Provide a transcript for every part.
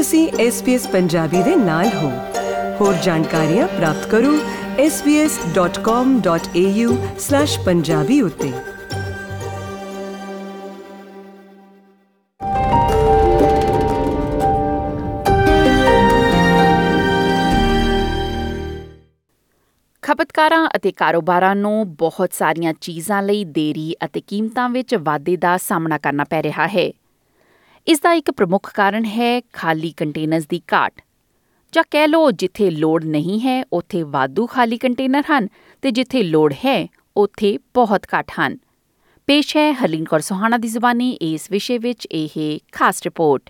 ਤੁਸੀਂ SBS ਪੰਜਾਬੀ ਦੇ ਨਾਲ ਹੋ। ਹੋਰ ਜਾਣਕਾਰੀਆਂ ਪ੍ਰਾਪਤ ਕਰੋ sbs.com.au/punjabi ਉੱਤੇ। ਖਪਤਕਾਰਾਂ ਅਤੇ ਕਾਰੋਬਾਰਾਂ ਨੂੰ ਬਹੁਤ ਸਾਰੀਆਂ ਚੀਜ਼ਾਂ ਲਈ ਦੇਰੀ ਅਤੇ ਕੀਮਤਾਂ ਵਿੱਚ ਵਾਧੇ ਦਾ ਸਾਹਮਣਾ ਕਰਨਾ ਪੈ ਰਿਹਾ ਹੈ। ਇਸ ਦਾ ਇੱਕ ਪ੍ਰਮੁੱਖ ਕਾਰਨ ਹੈ ਖਾਲੀ ਕੰਟੇਨਰਸ ਦੀ ਘਾਟ, ਜਾਂ ਕਹਿ ਲਓ ਜਿੱਥੇ ਲੋੜ ਨਹੀਂ ਹੈ ਉੱਥੇ ਵਾਧੂ ਖਾਲੀ ਕੰਟੇਨਰ ਹਨ ਅਤੇ ਜਿੱਥੇ ਲੋੜ ਹੈ ਉੱਥੇ ਬਹੁਤ ਘੱਟ ਹਨ। ਪੇਸ਼ ਹੈ ਹਰਲੀਨ ਕੌਰ ਸੋਹਾਣਾ ਦੀ ਜ਼ੁਬਾਨੀ ਇਸ ਵਿਸ਼ੇ ਵਿੱਚ ਇਹ ਖਾਸ ਰਿਪੋਰਟ।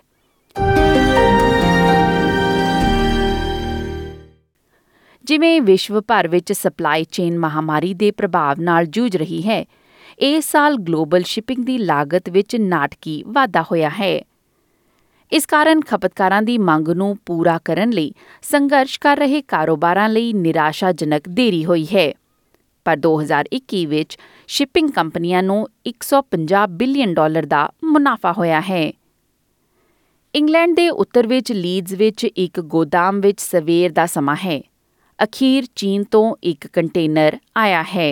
ਜਿਵੇਂ ਵਿਸ਼ਵ ਭਰ ਵਿੱਚ ਸਪਲਾਈ ਚੇਨ ਮਹਾਮਾਰੀ ਦੇ ਪ੍ਰਭਾਵ ਨਾਲ ਜੂਝ ਰਹੀ ਹੈ, ਇਸ ਸਾਲ ਗਲੋਬਲ ਸ਼ਿਪਿੰਗ ਦੀ ਲਾਗਤ ਵਿੱਚ ਨਾਟਕੀ ਵਾਧਾ ਹੋਇਆ ਹੈ। ਇਸ ਕਾਰਨ ਖਪਤਕਾਰਾਂ ਦੀ ਮੰਗ ਨੂੰ ਪੂਰਾ ਕਰਨ ਲਈ ਸੰਘਰਸ਼ ਕਰ ਰਹੇ ਕਾਰੋਬਾਰਾਂ ਲਈ ਨਿਰਾਸ਼ਾਜਨਕ ਦੇਰੀ ਹੋਈ ਹੈ। ਪਰ 2021 ਵਿੱਚ ਸ਼ਿਪਿੰਗ ਕੰਪਨੀਆਂ ਨੂੰ $150 ਬਿਲੀਅਨ ਦਾ ਮੁਨਾਫਾ ਹੋਇਆ ਹੈ। ਇੰਗਲੈਂਡ ਦੇ ਉੱਤਰ ਵਿੱਚ ਲੀਡਜ਼ ਵਿੱਚ ਇੱਕ ਗੋਦਾਮ ਵਿੱਚ ਸਵੇਰ ਦਾ ਸਮਾਂ ਹੈ। ਅਖੀਰ ਚੀਨ ਤੋਂ ਇੱਕ ਕੰਟੇਨਰ ਆਇਆ ਹੈ।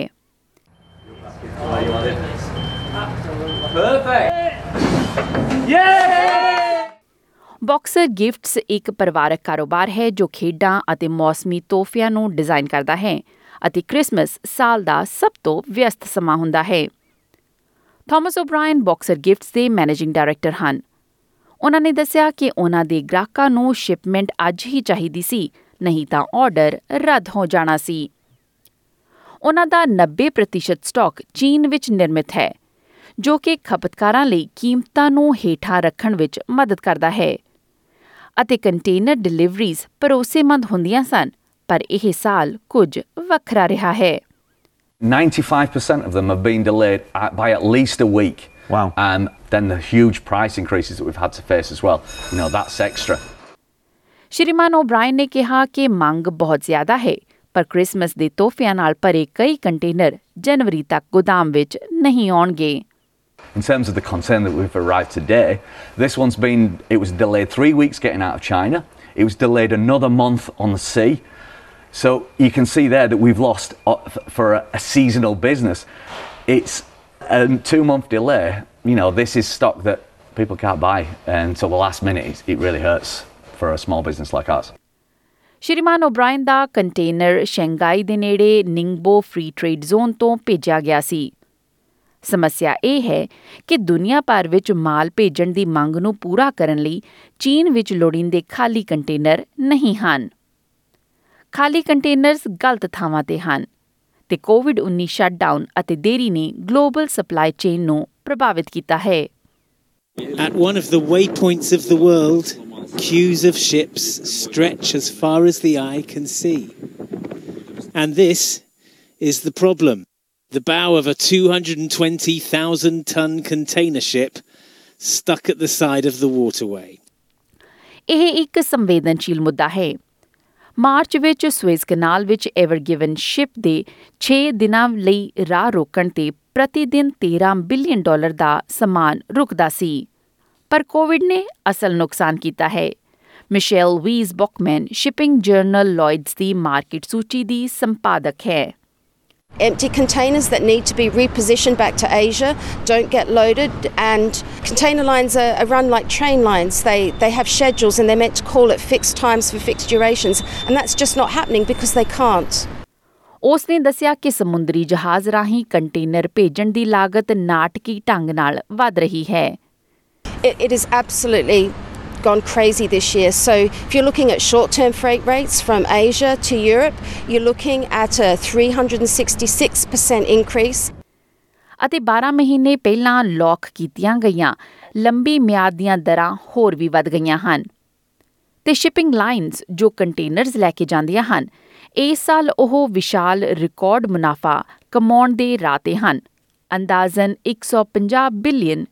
ਬਾਕਸਰ ਗਿਫਟਸ ਇੱਕ ਪਰਿਵਾਰਕ ਕਾਰੋਬਾਰ ਹੈ ਜੋ ਖੇਡਾਂ ਅਤੇ ਮੌਸਮੀ ਤੋਹਫਿਆਂ ਨੂੰ ਡਿਜ਼ਾਈਨ ਕਰਦਾ ਹੈ ਅਤੇ ਕ੍ਰਿਸਮਸ ਸਾਲ ਦਾ ਸਭ ਤੋਂ ਵਿਅਸਤ ਸਮਾਂ ਹੁੰਦਾ ਹੈ। ਥਾਮਸ ਓਬਰਾਇਨ ਬਾਕਸਰ ਗਿਫਟਸ ਦੇ ਮੈਨੇਜਿੰਗ ਡਾਇਰੈਕਟਰ ਹਨ। ਉਹਨਾਂ ਨੇ ਦੱਸਿਆ ਕਿ ਉਹਨਾਂ ਦੇ ਗ੍ਰਾਹਕਾਂ ਨੂੰ ਸ਼ਿਪਮੈਂਟ ਅੱਜ ਹੀ ਚਾਹੀਦੀ ਸੀ, ਨਹੀਂ ਤਾਂ ਆਰਡਰ ਰੱਦ ਹੋ ਜਾਣਾ ਸੀ। ਉਹਨਾਂ ਦਾ 90% ਸਟਾਕ ਚੀਨ ਵਿੱਚ ਨਿਰਮਿਤ ਹੈ, ਜੋ ਕਿ ਖਪਤਕਾਰਾਂ ਲਈ ਕੀਮਤਾਂ ਨੂੰ ਹੇਠਾਂ ਰੱਖਣ ਵਿੱਚ ਮਦਦ ਕਰਦਾ ਹੈ। ਅਤੇ ਕੰਟੇਨਰ ਡਿਲੀਵਰੀਜ਼ ਭਰੋਸੇਮੰਦ ਹੁੰਦੀਆਂ ਸਨ, ਪਰ ਇਹ ਸਾਲ ਕੁਝ ਵੱਖਰਾ ਰਿਹਾ ਹੈ। 95% of them have been delayed by at least a week. Wow. Then the huge price increases that we've had to face as well. That's extra. ਸ਼੍ਰੀਮਾਨ ਓਬਰਾਇਨ ਨੇ ਕਿਹਾ ਕਿ ਮੰਗ ਬਹੁਤ ਜ਼ਿਆਦਾ ਹੈ, ਪਰ ਕ੍ਰਿਸਮਸ ਦੇ ਤੋਹਫਿਆਂ ਨਾਲ ਭਰੇ ਕਈ ਕੰਟੇਨਰ ਜਨਵਰੀ ਤੱਕ ਗੋਦਾਮ ਵਿੱਚ ਨਹੀਂ ਆਉਣਗੇ। In terms of the container that we've arrived today, it was delayed 3 weeks getting out of China. It was delayed another month on the sea. So you can see there that we've lost, for a seasonal business, it's a 2-month delay. This is stock that people can't buy until the last minute. It really hurts for a small business like ours. Shriman ਓਬਰਾਇਨ the container Shanghai ਦੇ ਨੇੜੇ ਨਿੰਗਬੋ free trade zone ਤੋਂ ਭੇਜਿਆ ਗਿਆ ਸੀ। ਸਮੱਸਿਆ ਇਹ ਹੈ ਕਿ ਦੁਨੀਆ ਭਰ ਵਿੱਚ ਮਾਲ ਭੇਜਣ ਦੀ ਮੰਗ ਨੂੰ ਪੂਰਾ ਕਰਨ ਲਈ ਚੀਨ ਵਿੱਚ ਲੋੜੀਂਦੇ ਖਾਲੀ ਕੰਟੇਨਰ ਨਹੀਂ ਹਨ। ਖਾਲੀ ਕੰਟੇਨਰਸ ਗਲਤ ਥਾਵਾਂ ਤੇ ਹਨ ਤੇ ਕੋਵਿਡ-19 ਸ਼ਟਡਾਊਨ ਅਤੇ ਦੇਰੀ ਨੇ ਗਲੋਬਲ ਸਪਲਾਈ ਚੇਨ ਨੂੰ ਪ੍ਰਭਾਵਿਤ ਕੀਤਾ ਹੈ। At one of the waypoints of the world, queues of ships stretch as far as the eye can see. And this is the problem. The bow of a 220,000-ton container ship stuck at the side of the waterway. ਇਹ ਇੱਕ ਸੰਵੇਦਨਸ਼ੀਲ ਮੁੱਦਾ ਹੈ। March ਵਿੱਚ ਸੁਏਜ਼ ਕਨਾਲ ਵਿੱਚ ever given ship ਦੇ 6 ਦਿਨਾਂ ਲਈ ਰਾਹ ਰੋਕਣ ਤੇ ਪ੍ਰਤੀ ਦਿਨ $13 ਬਿਲੀਅਨ ਦਾ ਸਮਾਨ ਰੁਕਦਾ ਸੀ, ਪਰ ਕੋਵਿਡ ਨੇ ਅਸਲ ਨੁਕਸਾਨ ਕੀਤਾ ਹੈ। Michelle Wiese Bockmann shipping journal Lloyd's ਦੀ ਮਾਰਕੀਟ ਸੂਚੀ ਦੀ ਸੰਪਾਦਕ ਹੈ। Empty containers that need to be repositioned back to Asia don't get loaded, and container lines are run like train lines. They have schedules and they're meant to call at fixed times for fixed durations, and that's just not happening because they can't. ਉਸ ਨੇ ਦੱਸਿਆ ਕਿ ਸਮੁੰਦਰੀ ਜਹਾਜ਼ ਰਾਹੀਂ container ਭੇਜਣ ਦੀ ਲਾਗਤ ਨਾਟਕੀ ਢੰਗ ਨਾਲ ਵਧ ਰਹੀ ਹੈ। It is absolutely gone crazy this year. So if you're looking at short-term freight rates from Asia to Europe, you're looking at a 366% increase. ਅਤੇ 12 ਮਹੀਨੇ ਪਹਿਲਾਂ ਲੌਕ ਕੀਤੀਆਂ ਗਈਆਂ ਲੰਬੀ ਮਿਆਦ ਦੀਆਂ ਦਰਾਂ ਹੋਰ ਵੀ ਵਧ ਗਈਆਂ ਹਨ। ਤੇ ਸ਼ਿਪਿੰਗ ਲਾਈਨਸ ਜੋ ਕੰਟੇਨਰਸ ਲੈ ਕੇ ਜਾਂਦੀਆਂ ਹਨ, ਇਸ ਸਾਲ ਉਹ ਵਿਸ਼ਾਲ ਰਿਕਾਰਡ ਮੁਨਾਫਾ ਕਮਾਉਣ ਦੇ ਰਾਹ ਤੇ ਹਨ, ਅੰਦਾਜ਼ਨ $150 ਬਿਲੀਅਨ।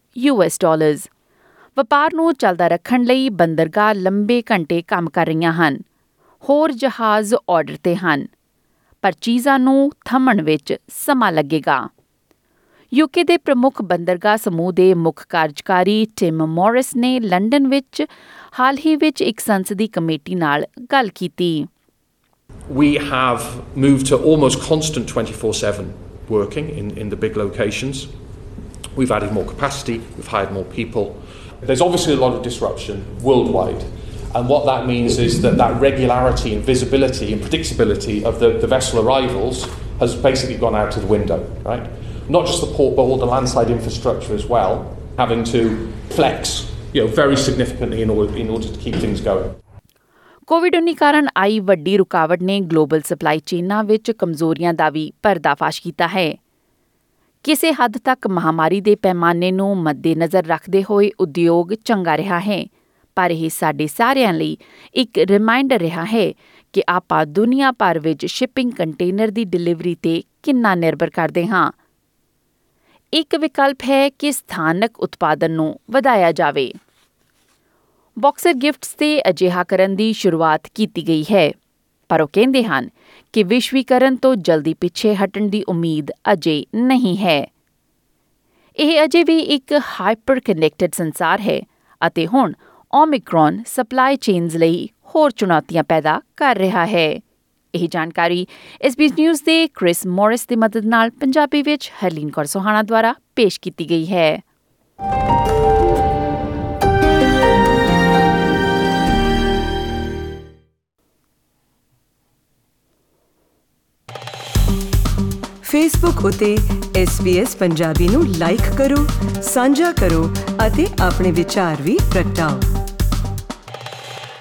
ਵਪਾਰ ਨੂੰ ਚੱਲਦਾ ਰੱਖਣ ਲਈ ਬੰਦਰਗਾਹ ਲੰਬੇ ਘੰਟੇ ਕੰਮ ਕਰ ਰਹੀਆਂ ਹਨ। ਹੋਰ ਜਹਾਜ਼ ਆਰਡਰ ਤੇ ਹਨ, ਪਰ ਚੀਜ਼ਾਂ ਨੂੰ ਥੰਮਣ ਵਿੱਚ ਸਮਾਂ ਲੱਗੇਗਾ। ਯੂਕੇ ਦੇ ਪ੍ਰਮੁੱਖ ਬੰਦਰਗਾਹ ਸਮੂਹ ਦੇ ਮੁੱਖ ਕਾਰਜਕਾਰੀ ਟਿਮ ਮੋਰਿਸ ਨੇ ਲੰਡਨ ਵਿੱਚ ਹਾਲ ਹੀ ਵਿੱਚ ਇੱਕ ਸੰਸਦੀ ਕਮੇਟੀ ਨਾਲ ਗੱਲ ਕੀਤੀ। We have moved to almost constant 24/7 working in the big locations. We've added more capacity, we've hired more people. There's obviously a lot of disruption worldwide, and what that means is that regularity and visibility and predictability of the vessel arrivals has basically gone out of the window, right? Not just the port, but all the landside infrastructure as well, having to flex, very significantly in order to keep things going. ਕੋਵਿਡ-19 ਕਾਰਨ ਆਈ ਵੱਡੀ ਰੁਕਾਵਟ ਨੇ global supply ਚੇਨਾਂ ਵਿੱਚ ਕਮਜ਼ੋਰੀਆਂ ਦਾ ਵੀ ਪਰਦਾਫਾਸ਼ ਕੀਤਾ ਹੈ। ਕਿਸੇ ਹੱਦ ਤੱਕ ਮਹਾਮਾਰੀ ਦੇ ਪੈਮਾਨੇ ਨੂੰ ਮੱਦੇਨਜ਼ਰ ਰੱਖਦੇ ਹੋਏ ਉਦਯੋਗ ਚੰਗਾ ਰਿਹਾ ਹੈ, ਪਰ ਇਹ ਸਾਡੇ ਸਾਰਿਆਂ ਲਈ ਇੱਕ ਰਿਮਾਈਂਡਰ ਰਿਹਾ ਹੈ ਕਿ ਆਪਾਂ ਦੁਨੀਆ ਭਰ ਵਿੱਚ ਸ਼ਿਪਿੰਗ ਕੰਟੇਨਰ ਦੀ ਡਿਲੀਵਰੀ 'ਤੇ ਕਿੰਨਾ ਨਿਰਭਰ ਕਰਦੇ ਹਾਂ। ਇੱਕ ਵਿਕਲਪ ਹੈ ਕਿ ਸਥਾਨਕ ਉਤਪਾਦਨ ਨੂੰ ਵਧਾਇਆ ਜਾਵੇ। ਬਾਕਸਰ ਗਿਫਟਸ 'ਤੇ ਅਜਿਹਾ ਕਰਨ ਦੀ ਸ਼ੁਰੂਆਤ ਕੀਤੀ ਗਈ ਹੈ, ਪਰ ਉਹ ਕਹਿੰਦੇ ਹਨ ਕਿ ਵਿਸ਼ਵੀਕਰਨ ਤੋਂ ਜਲਦੀ ਪਿੱਛੇ ਹਟਣ ਦੀ ਉਮੀਦ ਅਜੇ ਨਹੀਂ ਹੈ। ਇਹ ਅਜੇ ਵੀ ਇੱਕ ਹਾਈਪਰ ਕਨੈਕਟਡ ਸੰਸਾਰ ਹੈ ਅਤੇ ਹੁਣ ਓਮਿਕਰੌਨ ਸਪਲਾਈ ਚੇਨਜ਼ ਲਈ ਹੋਰ ਚੁਣੌਤੀਆਂ ਪੈਦਾ ਕਰ ਰਿਹਾ ਹੈ। ਇਹ ਜਾਣਕਾਰੀ SBS ਨਿਊਜ਼ ਦੇ ਕ੍ਰਿਸ ਮੋਰਿਸ ਦੀ ਮਦਦ ਨਾਲ ਪੰਜਾਬੀ ਵਿੱਚ ਹਰਲੀਨ ਕੌਰ ਸੋਹਾਣਾ ਦੁਆਰਾ ਪੇਸ਼ ਕੀਤੀ ਗਈ ਹੈ। ਫੇਸਬੁੱਕ ਉਤੇ SBS ਪੰਜਾਬੀ ਨੂੰ ਲਾਈਕ ਕਰੋ, ਸਾਂਝਾ ਕਰੋ ਅਤੇ ਆਪਣੇ ਵਿਚਾਰ ਵੀ ਪ੍ਰਗਟਾਓ।